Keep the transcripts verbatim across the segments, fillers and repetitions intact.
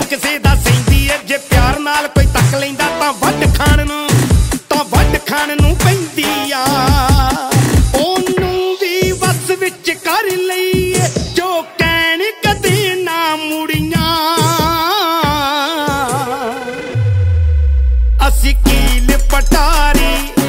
ਕਿਸੇ ਦਾ ਸਹਿੰਦੀ ਏ ਜੇ ਪਿਆਰ ਨਾਲ ਕੋਈ ਤੱਕ ਲੈਂਦਾ ਤਾਂ ਵੱਢ ਖਾਣ ਨੂੰ ਤਾਂ ਵੱਢ ਖਾਣ ਨੂੰ ਪੈਂਦੀ ਆ ਉਹਨੂੰ ਵੀ ਵਸ ਵਿੱਚ ਕਰ ਲਈਏ ਜੋ ਕਹਿਣ ਕਦੇ ਨਾ ਮੁੜੀਆਂ ਅਸੀਂ ਕੀਲ ਪਟਾਰੀ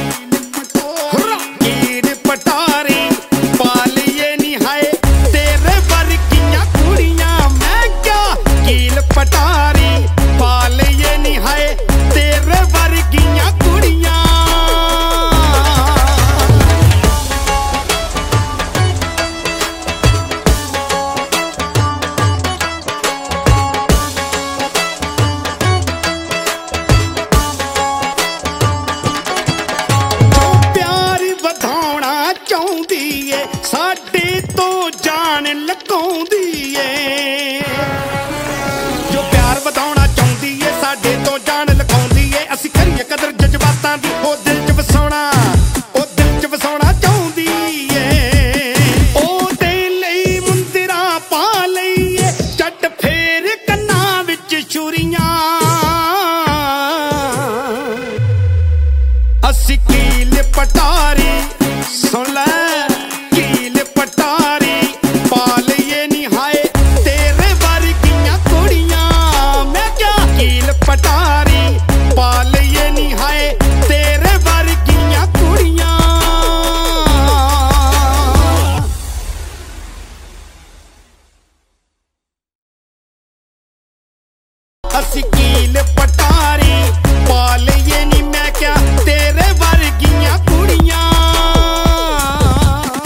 ਕੀਲ ਪਟਾਰੀ ਪਾ ਲਈਏ ਨੀ ਹਾਏ ਤੇਰੇ ਵਰਗੀਆਂ ਕੁੜੀਆਂ ਮੈਂ ਕਿਆ ਕੀਲ ਪਟਾਰੀ ਪਾ ਲਈਏ ਨੀ ਹਾਏ ਤੇਰੇ ਵਰਗੀਆਂ ਕੁੜੀਆਂ ਚਾਹੁੰਦੀ ਏ ਸਾਡੇ ਤੋਂ ਜਾਨ ਲਗਾਉਂਦੀ ਏ ਜੋ ਪਿਆਰ ਵਧਾਉਣਾ ਚਾਹੁੰਦੀ ਏ ਸਾਡੇ ਤੋਂ ਜਾਨ ਲਗਾਉਂਦੀ ਏ ਅਸੀਂ ਕਰੀਏ ਕਦਰ ਜਜ਼ਬਾਤਾਂ ਦੀ ਉਹ ਦਿਲ 'ਚ ਵਸਾਉਣਾ ਉਹ ਦਿਲ 'ਚ ਵਸਾਉਣਾ ਚਾਹੁੰਦੀ ਏ ਉਹਦੇ ਲਈ ਮੁੰਦਰਾਂ ਪਾ ਲਈਏ ਜੱਟ ਫੇਰ ਕੰਨਾਂ ਵਿੱਚ ਛੁਰੀਆਂ ਅਸੀਂ ਕੀਲ ਪਟਾਰੀ ਸੁਣ ਲੈ ਕੀਲ ਪਟਾਰੀ ਪਾ ਲਈਏ ਨੀ ਹਾਏ ਤੇਰੇ ਵਰਗੀਆਂ ਕੁੜੀਆਂ ਮੈਂ ਕਿਆ ਕੀਲ ਪਟਾਰੀ ਪਾ ਲਈਏ ਨੀ ਹਾਏ ਤੇਰੇ ਵਰਗੀਆਂ ਕੁੜੀਆਂ ਅਸੀਂ